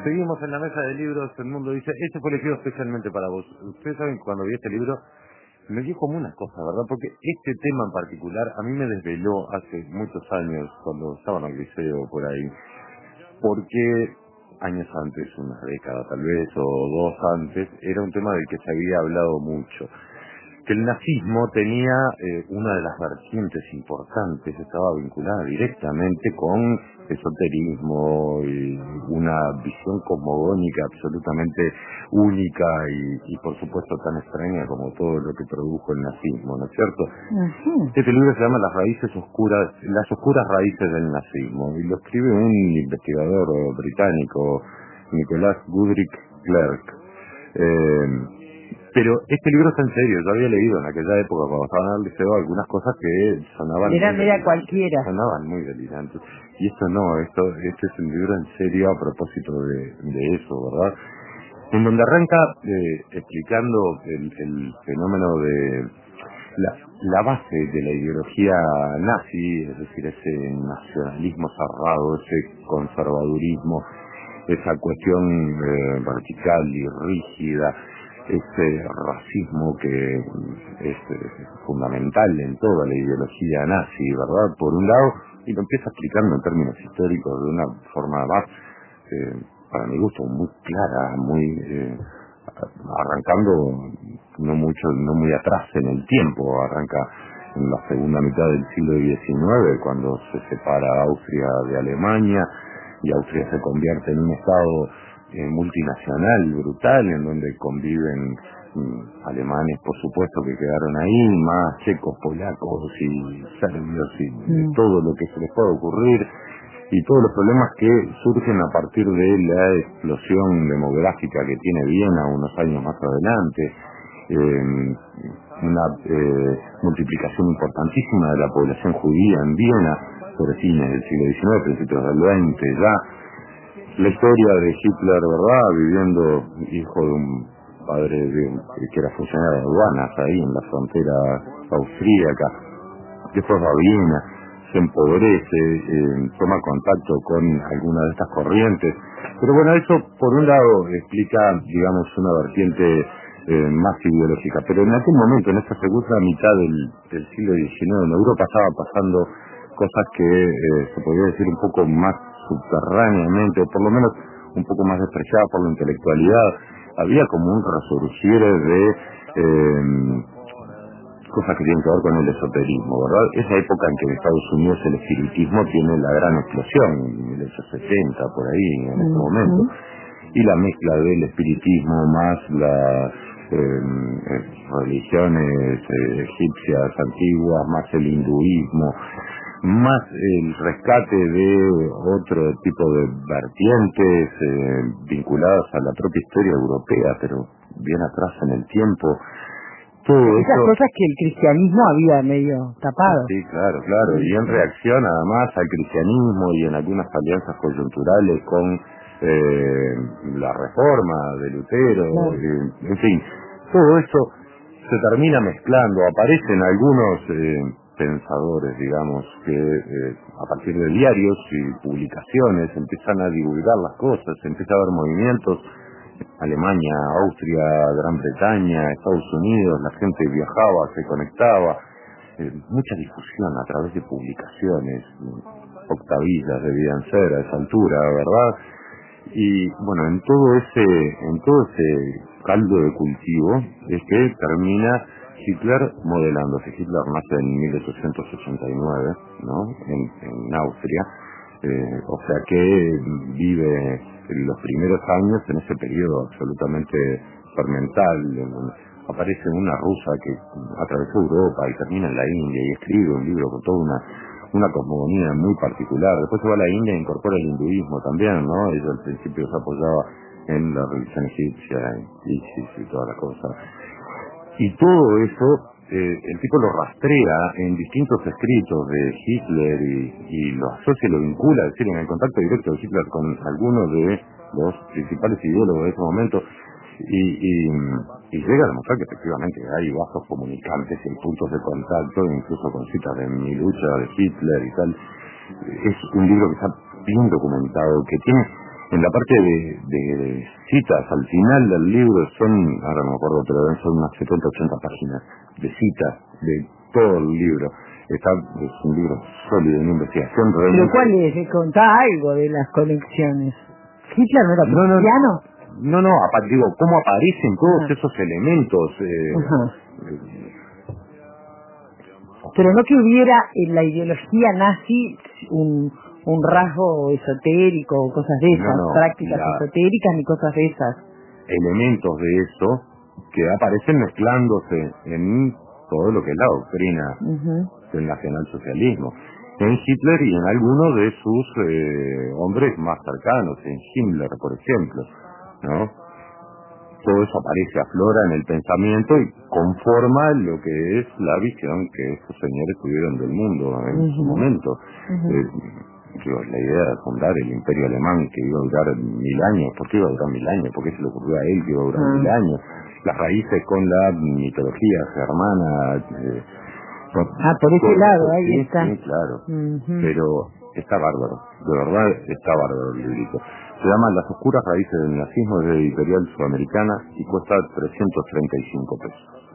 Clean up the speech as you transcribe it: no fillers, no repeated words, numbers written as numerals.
Seguimos en la mesa de libros. El mundo dice, este fue elegido especialmente para vos. Ustedes saben que cuando vi este libro me dio como una cosa, ¿verdad? Porque este tema en particular a mí me desveló hace muchos años, cuando estaba en el liceo por ahí, porque años antes, una década tal vez, o dos antes, era un tema del que se había hablado mucho. Que el nazismo tenía una de las vertientes importantes, estaba vinculada directamente con esoterismo y una visión cosmogónica absolutamente única y por supuesto tan extraña como todo lo que produjo el nazismo, ¿no es cierto? Uh-huh. Este libro se llama Las oscuras raíces del nazismo, y lo escribe un investigador británico, Nicholas Goodrich Clerk. Pero este libro está en serio. Yo había leído en aquella época, cuando estaba en el liceo, algunas cosas que Era media cualquiera. sonaban muy delirantes. Y esto no, este es un libro en serio a propósito de eso, ¿verdad? En donde arranca explicando el fenómeno de la base de la ideología nazi, es decir, ese nacionalismo cerrado, ese conservadurismo, esa cuestión vertical y rígida, ese racismo que es fundamental en toda la ideología nazi, ¿verdad? Por un lado, y lo empieza explicando en términos históricos de una forma más, para mi gusto, muy clara, muy arrancando no muy atrás en el tiempo, arranca en la segunda mitad del siglo XIX, cuando se separa Austria de Alemania y Austria se convierte en un estado multinacional brutal, en donde conviven alemanes, por supuesto, que quedaron ahí, más checos, polacos y serbios y todo lo que se les pueda ocurrir, y todos los problemas que surgen a partir de la explosión demográfica que tiene Viena unos años más adelante, una multiplicación importantísima de la población judía en Viena sobre fines del siglo XIX, principios del XX ya. La historia de Hitler, ¿verdad? Viviendo, hijo de un padre que era funcionario de aduanas ahí en la frontera austríaca. Después va a Viena, se empobrece, toma contacto con algunas de estas corrientes. Pero bueno, eso por un lado explica, digamos, una vertiente más ideológica. Pero en aquel momento, en esta segunda mitad del siglo XIX, en Europa estaban pasando cosas que se podría decir un poco más subterráneamente, o por lo menos un poco más despreciadas por la intelectualidad. Había como un resurgir de cosas que tienen que ver con el esoterismo, ¿verdad? Esa época en que en Estados Unidos el espiritismo tiene la gran explosión, en 1870, por ahí, en ese momento, y la mezcla del espiritismo más las religiones egipcias antiguas, más el hinduismo, más el rescate de otro tipo de vertientes vinculadas a la propia historia europea, pero bien atrás en el tiempo. Todo esas eso, cosas que el cristianismo había medio tapado. sí, claro, y en reacción además al cristianismo y en algunas alianzas coyunturales con la reforma de Lutero, Claro. en fin, todo eso se termina mezclando. Aparecen algunos pensadores, digamos, que a partir de diarios y publicaciones empiezan a divulgar las cosas, empieza a haber movimientos. Alemania, Austria, Gran Bretaña, Estados Unidos, la gente viajaba, se conectaba, mucha difusión a través de publicaciones, octavillas debían ser a esa altura, ¿verdad? Y bueno, en todo ese caldo de cultivo es que termina Hitler modelándose. Hitler nace en 1889, ¿no? En Austria, o sea que vive los primeros años en ese periodo absolutamente fermental, en donde aparece una rusa que atravesó Europa y termina en la India y escribe un libro con toda una cosmogonía muy particular. Después se va a la India e incorpora el hinduismo también, ¿no? Ella al principio se apoyaba en la religión egipcia, Isis y toda la cosa. Y todo eso, el tipo lo rastrea en distintos escritos de Hitler y lo asocia, lo vincula, es decir, en el contacto directo de Hitler con algunos de los principales ideólogos de ese momento, y llega a demostrar que efectivamente hay vasos comunicantes y puntos de contacto, incluso con citas de Mi lucha de Hitler y tal. Es un libro que está bien documentado, que tiene En la parte de citas, al final del libro son, ahora no me acuerdo, pero deben ser unas 70, 80 páginas de citas de todo el libro. Es un libro sólido, una investigación realmente. ¿Pero cuál es? ¿Me contá algo de las conexiones? ¿Hitler no era cristiano? No, digo, cómo aparecen todos esos elementos. Pero no que hubiera en la ideología nazi un rasgo esotérico o cosas de esas, prácticas esotéricas ni cosas de esas. Elementos de eso que aparecen mezclándose en todo lo que es la doctrina del nacionalsocialismo. En Hitler y en algunos de sus hombres más cercanos, en Himmler, por ejemplo, ¿no? Todo eso aparece, aflora en el pensamiento y conforma lo que es la visión que estos señores tuvieron del mundo en su momento. La idea de fundar el imperio alemán que iba a durar 1000 años, ¿por qué iba a durar 1000 años? ¿Por qué se le ocurrió a él que iba a durar 1000 años? Las raíces con la mitología germana. Por ese lado, ahí está. Sí, claro. Pero está bárbaro, de verdad está bárbaro el librito. Se llama Las oscuras raíces del nazismo, es de Editorial Sudamericana y cuesta 335 pesos.